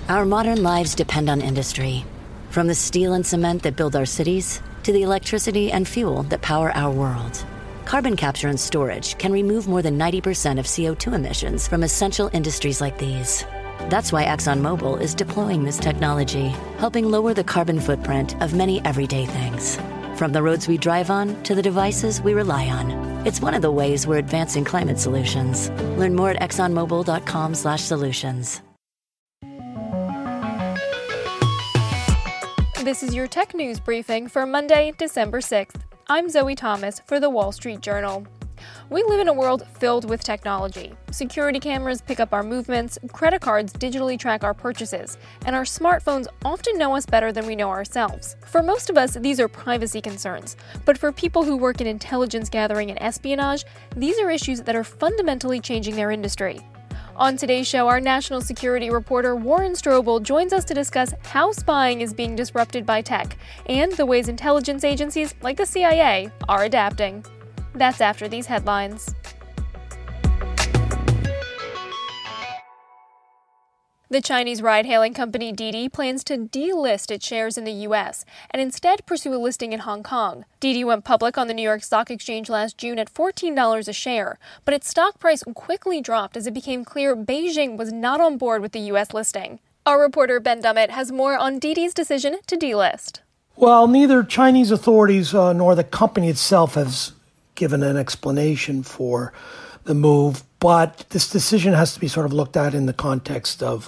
Our modern lives depend on industry. From the steel and cement that build our cities to the electricity and fuel that power our world. Carbon capture and storage can remove more than 90% of CO2 emissions from essential industries like these. That's why ExxonMobil is deploying this technology, helping lower the carbon footprint of many everyday things. From the roads we drive on to the devices we rely on. It's one of the ways we're advancing climate solutions. Learn more at exxonmobil.com/solutions. This is your tech news briefing for Monday, December 6th. I'm Zoe Thomas for The Wall Street Journal. We live in a world filled with technology. Security cameras pick up our movements, credit cards digitally track our purchases, and our smartphones often know us better than we know ourselves. For most of us, these are privacy concerns, but for people who work in intelligence gathering and espionage, these are issues that are fundamentally changing their industry. On today's show, our national security reporter Warren Strobel joins us to discuss how spying is being disrupted by tech and the ways intelligence agencies like the CIA are adapting. That's after these headlines. The Chinese ride-hailing company Didi plans to delist its shares in the U.S. and instead pursue a listing in Hong Kong. Didi went public on the New York Stock Exchange last June at $14 a share, but its stock price quickly dropped as it became clear Beijing was not on board with the U.S. listing. Our reporter Ben Dummett has more on Didi's decision to delist. Well, neither Chinese authorities nor the company itself has given an explanation for the move, but this decision has to be sort of looked at in the context of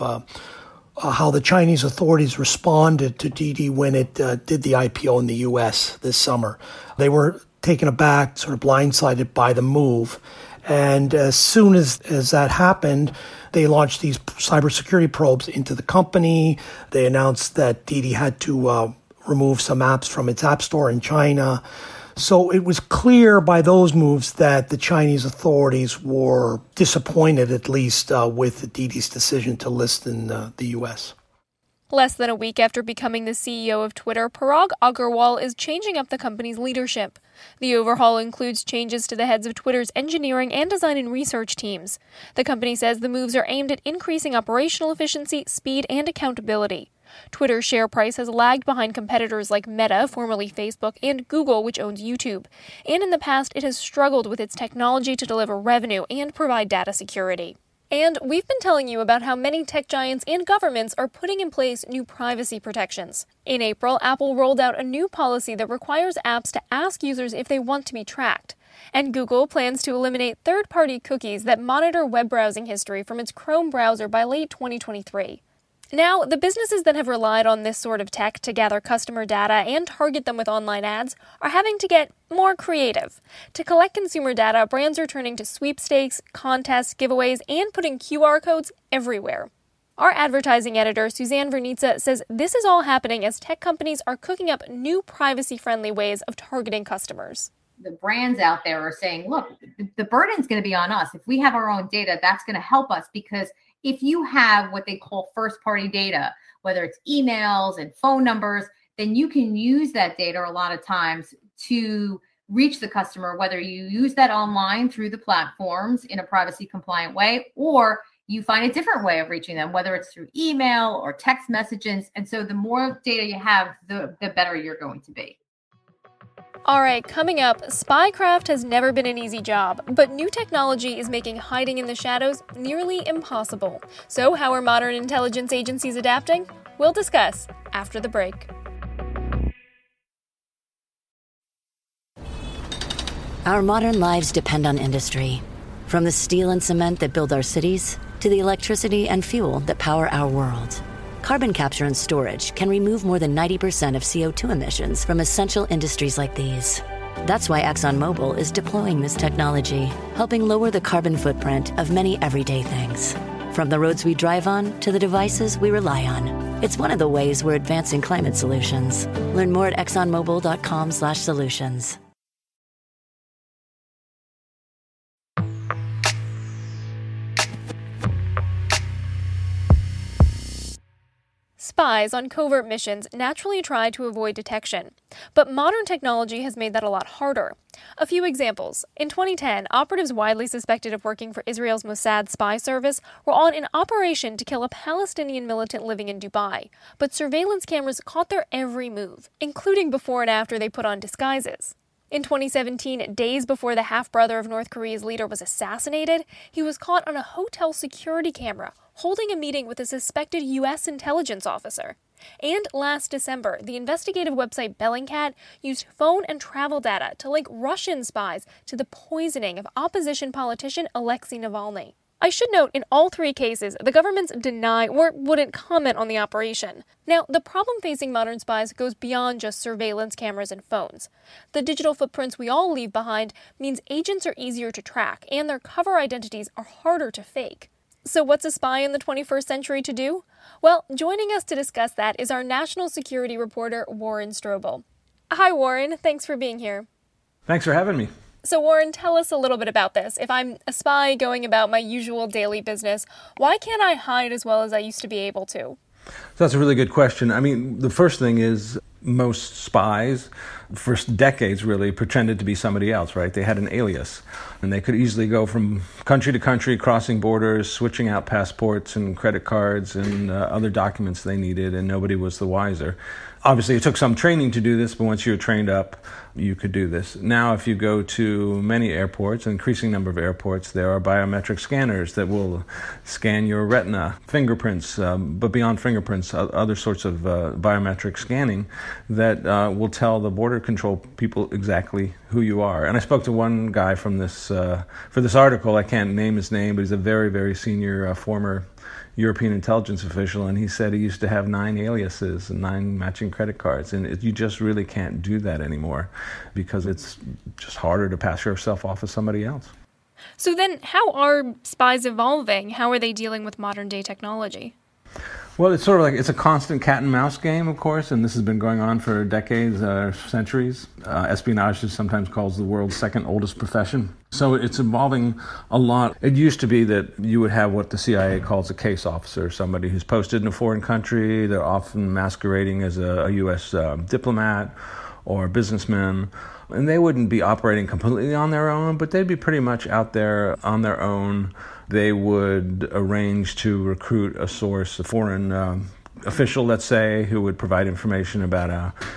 how the Chinese authorities responded to Didi when it did the IPO in the U.S. this summer. They were taken aback, sort of blindsided by the move. And as soon as that happened, they launched these cybersecurity probes into the company. They announced that Didi had to remove some apps from its app store in China. So it was clear by those moves that the Chinese authorities were disappointed, at least, with Didi's decision to list in the U.S. Less than a week after becoming the CEO of Twitter, Parag Agrawal is changing up the company's leadership. The overhaul includes changes to the heads of Twitter's engineering and design and research teams. The company says the moves are aimed at increasing operational efficiency, speed, and accountability. Twitter's share price has lagged behind competitors like Meta, formerly Facebook, and Google, which owns YouTube. And in the past, it has struggled with its technology to deliver revenue and provide data security. And we've been telling you about how many tech giants and governments are putting in place new privacy protections. In April, Apple rolled out a new policy that requires apps to ask users if they want to be tracked. And Google plans to eliminate third-party cookies that monitor web browsing history from its Chrome browser by late 2023. Now, the businesses that have relied on this sort of tech to gather customer data and target them with online ads are having to get more creative. To collect consumer data, brands are turning to sweepstakes, contests, giveaways, and putting QR codes everywhere. Our advertising editor, Suzanne Vernitza, says this is all happening as tech companies are cooking up new privacy-friendly ways of targeting customers. The brands out there are saying, look, the burden's going to be on us. If we have our own data, that's going to help us, because if you have what they call first-party data, whether it's emails and phone numbers, then you can use that data a lot of times to reach the customer, whether you use that online through the platforms in a privacy-compliant way, or you find a different way of reaching them, whether it's through email or text messages. And so the more data you have, the better you're going to be. All right, coming up, spycraft has never been an easy job, but new technology is making hiding in the shadows nearly impossible. So how are modern intelligence agencies adapting? We'll discuss after the break. Our modern lives depend on industry. From the steel and cement that build our cities to the electricity and fuel that power our world. Carbon capture and storage can remove more than 90% of CO2 emissions from essential industries like these. That's why ExxonMobil is deploying this technology, helping lower the carbon footprint of many everyday things. From the roads we drive on to the devices we rely on. It's one of the ways we're advancing climate solutions. Learn more at exxonmobil.com/solutions. Spies on covert missions naturally try to avoid detection, but modern technology has made that a lot harder. A few examples. In 2010, operatives widely suspected of working for Israel's Mossad spy service were on an operation to kill a Palestinian militant living in Dubai, but surveillance cameras caught their every move, including before and after they put on disguises. In 2017, days before the half-brother of North Korea's leader was assassinated, he was caught on a hotel security camera holding a meeting with a suspected U.S. intelligence officer. And last December, the investigative website Bellingcat used phone and travel data to link Russian spies to the poisoning of opposition politician Alexei Navalny. I should note, in all three cases, the governments deny or wouldn't comment on the operation. Now, the problem facing modern spies goes beyond just surveillance cameras and phones. The digital footprints we all leave behind means agents are easier to track, and their cover identities are harder to fake. So what's a spy in the 21st century to do? Well, joining us to discuss that is our national security reporter, Warren Strobel. Hi, Warren. Thanks for being here. Thanks for having me. So Warren, tell us a little bit about this. If I'm a spy going about my usual daily business, why can't I hide as well as I used to be able to? So that's a really good question. I mean, the first thing is most spies, for decades really, pretended to be somebody else, right? They had an alias, and they could easily go from country to country, crossing borders, switching out passports and credit cards and other documents they needed, and nobody was the wiser. Obviously, it took some training to do this, but once you were trained up, you could do this. Now, if you go to many airports, an increasing number of airports, there are biometric scanners that will scan your retina, fingerprints, but beyond fingerprints, other sorts of biometric scanning that will tell the border control people exactly who you are. And I spoke to one guy from this for this article. I can't name his name, but he's a very, very senior former European intelligence official, and he said he used to have 9 aliases and 9 matching credit cards, and you just really can't do that anymore because it's just harder to pass yourself off as somebody else. So then how are spies evolving? How are they dealing with modern day technology? Well, it's sort of like it's a constant cat and mouse game, of course, and this has been going on for decades, centuries. Espionage is sometimes called the world's second oldest profession. So it's evolving a lot. It used to be that you would have what the CIA calls a case officer, somebody who's posted in a foreign country. They're often masquerading as a U.S. Diplomat or businessman. And they wouldn't be operating completely on their own, but they'd be pretty much out there on their own. They would arrange to recruit a source, a foreign official, let's say, who would provide information about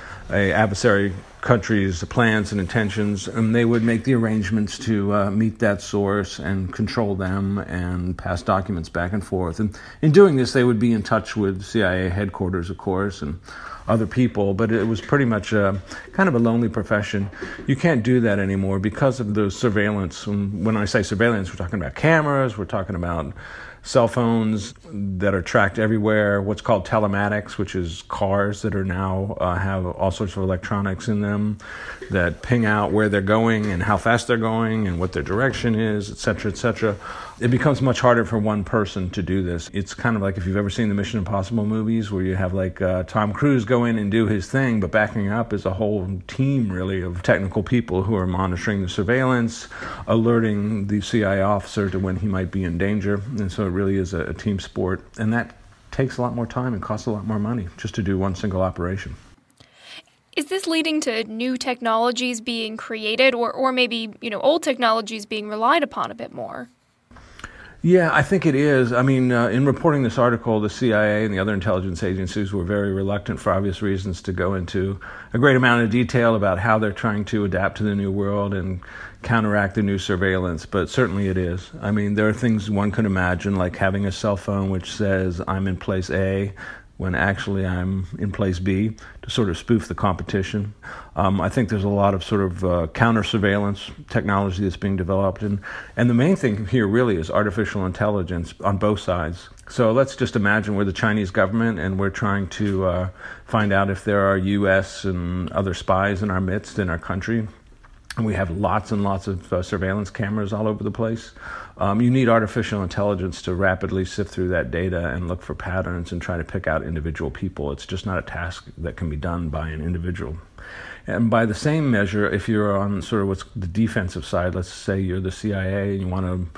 a adversary country's plans and intentions, and they would make the arrangements to meet that source and control them and pass documents back and forth. And in doing this, they would be in touch with CIA headquarters, of course, and other people, but it was pretty much kind of a lonely profession. You can't do that anymore because of the surveillance. When I say surveillance, we're talking about cameras, we're talking about cell phones that are tracked everywhere, what's called telematics, which is cars that are now have all sorts of electronics in them that ping out where they're going and how fast they're going and what their direction is, et cetera, et cetera. It becomes much harder for one person to do this. It's kind of like if you've ever seen the Mission Impossible movies where you have like Tom Cruise go in and do his thing, but backing up is a whole team really of technical people who are monitoring the surveillance, alerting the CIA officer to when he might be in danger. And so it really is a team sport. And that takes a lot more time and costs a lot more money just to do one single operation. Is this leading to new technologies being created or maybe, old technologies being relied upon a bit more? Yeah, I think it is. I mean, in reporting this article, the CIA and the other intelligence agencies were very reluctant, for obvious reasons, to go into a great amount of detail about how they're trying to adapt to the new world and counteract the new surveillance, but certainly it is. I mean, there are things one could imagine, like having a cell phone which says, I'm in place A, when actually I'm in place B, to sort of spoof the competition. I think there's a lot of sort of counter-surveillance technology that's being developed. And the main thing here really is artificial intelligence on both sides. So let's just imagine we're the Chinese government and we're trying to find out if there are U.S. and other spies in our midst, in our country. And we have lots and lots of surveillance cameras all over the place. You need artificial intelligence to rapidly sift through that data and look for patterns and try to pick out individual people. It's just not a task that can be done by an individual. And by the same measure, if you're on sort of what's the defensive side, let's say you're the CIA and you want to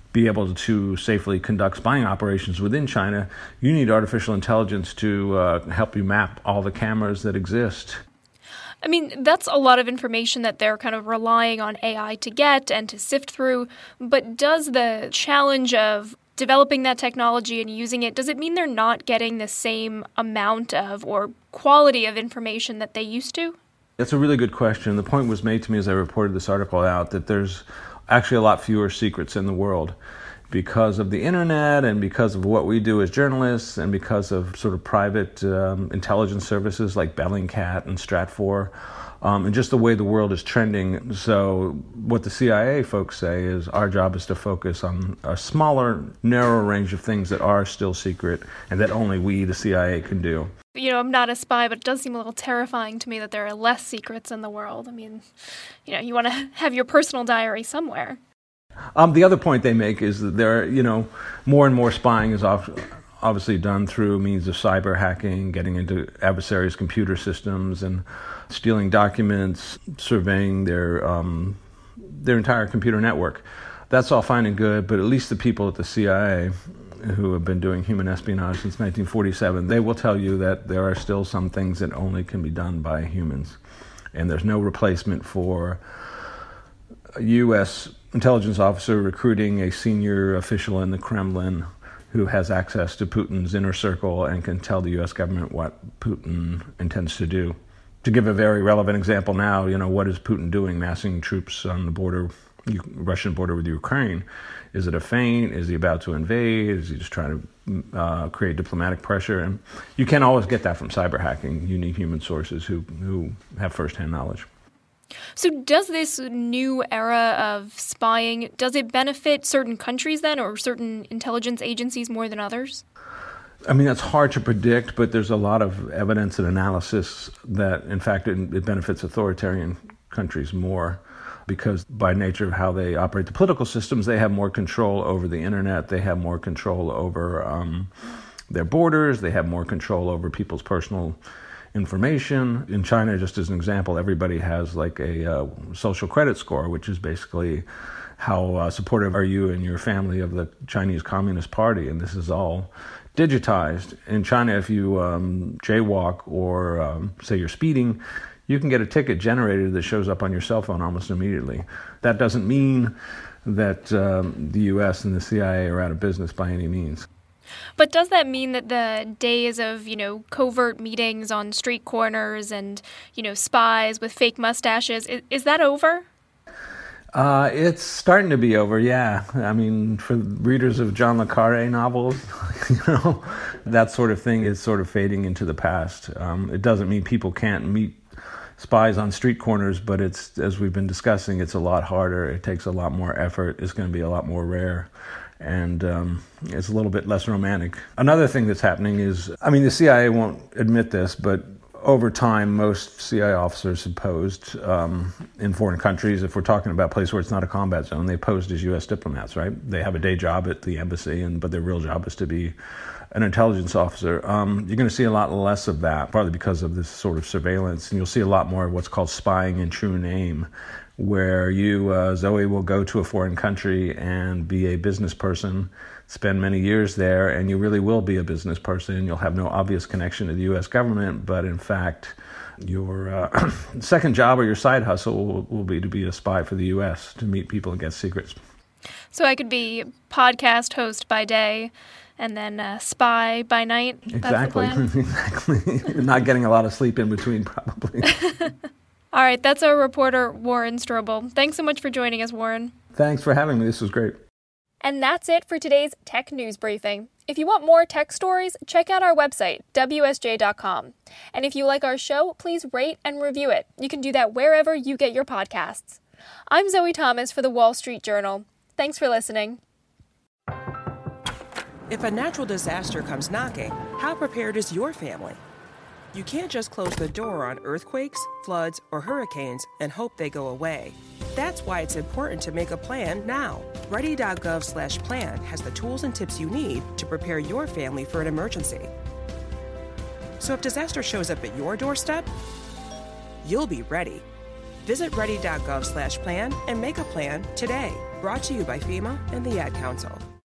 be able to safely conduct spying operations within China, you need artificial intelligence to help you map all the cameras that exist. I mean, that's a lot of information that they're kind of relying on AI to get and to sift through. But does the challenge of developing that technology and using it, does it mean they're not getting the same amount of or quality of information that they used to? That's a really good question. The point was made to me as I reported this article out that there's actually a lot fewer secrets in the world because of the internet and because of what we do as journalists and because of sort of private intelligence services like Bellingcat and Stratfor, and just the way the world is trending. So what the CIA folks say is our job is to focus on a smaller, narrower range of things that are still secret and that only we, the CIA, can do. You know, I'm not a spy, but it does seem a little terrifying to me that there are less secrets in the world. I mean, you know, you want to have your personal diary somewhere. The other point they make is that there, more and more spying is obviously done through means of cyber hacking, getting into adversaries' computer systems and stealing documents, surveying their entire computer network. That's all fine and good, but at least the people at the CIA who have been doing human espionage since 1947, they will tell you that there are still some things that only can be done by humans. And there's no replacement for a U.S. intelligence officer recruiting a senior official in the Kremlin who has access to Putin's inner circle and can tell the U.S. government what Putin intends to do. To give a very relevant example now, what is Putin doing, massing troops on the border, Russian border with Ukraine? Is it a feint? Is he about to invade? Is he just trying to create diplomatic pressure? And you can't always get that from cyber hacking. You need human sources who have firsthand knowledge. So does this new era of spying, does it benefit certain countries then or certain intelligence agencies more than others? I mean, that's hard to predict, but there's a lot of evidence and analysis that, in fact, it benefits authoritarian countries more because by nature of how they operate the political systems, they have more control over the internet, they have more control over their borders, they have more control over people's personal information. In China, just as an example, everybody has like a social credit score, which is basically how supportive are you and your family of the Chinese Communist Party, and this is all digitized. In China, if you jaywalk or say you're speeding, you can get a ticket generated that shows up on your cell phone almost immediately. That doesn't mean that the U.S. and the CIA are out of business by any means. But does that mean that the days of, covert meetings on street corners and, spies with fake mustaches, is that over? It's starting to be over, yeah. I mean, for readers of John le Carré novels, that sort of thing is sort of fading into the past. It doesn't mean people can't meet spies on street corners, but it's, as we've been discussing, it's a lot harder. It takes a lot more effort. It's going to be a lot more rare. And it's a little bit less romantic. Another thing that's happening is, the CIA won't admit this, but over time, most CIA officers have posed in foreign countries. If we're talking about a place where it's not a combat zone, they posed as U.S. diplomats, right? They have a day job at the embassy, but their real job is to be an intelligence officer. You're going to see a lot less of that, partly because of this sort of surveillance, and you'll see a lot more of what's called spying in true name, where you, Zoe, will go to a foreign country and be a business person, spend many years there, and you really will be a business person. You'll have no obvious connection to the U.S. government, but in fact, your second job or your side hustle will be to be a spy for the U.S., to meet people and get secrets. So I could be podcast host by day and then spy by night? Exactly. Exactly. Not getting a lot of sleep in between, probably. All right, that's our reporter, Warren Strobel. Thanks so much for joining us, Warren. Thanks for having me. This was great. And that's it for today's Tech News Briefing. If you want more tech stories, check out our website, WSJ.com. And if you like our show, please rate and review it. You can do that wherever you get your podcasts. I'm Zoe Thomas for The Wall Street Journal. Thanks for listening. If a natural disaster comes knocking, how prepared is your family? You can't just close the door on earthquakes, floods, or hurricanes and hope they go away. That's why it's important to make a plan now. Ready.gov/plan has the tools and tips you need to prepare your family for an emergency. So if disaster shows up at your doorstep, you'll be ready. Visit ready.gov/plan and make a plan today. Brought to you by FEMA and the Ad Council.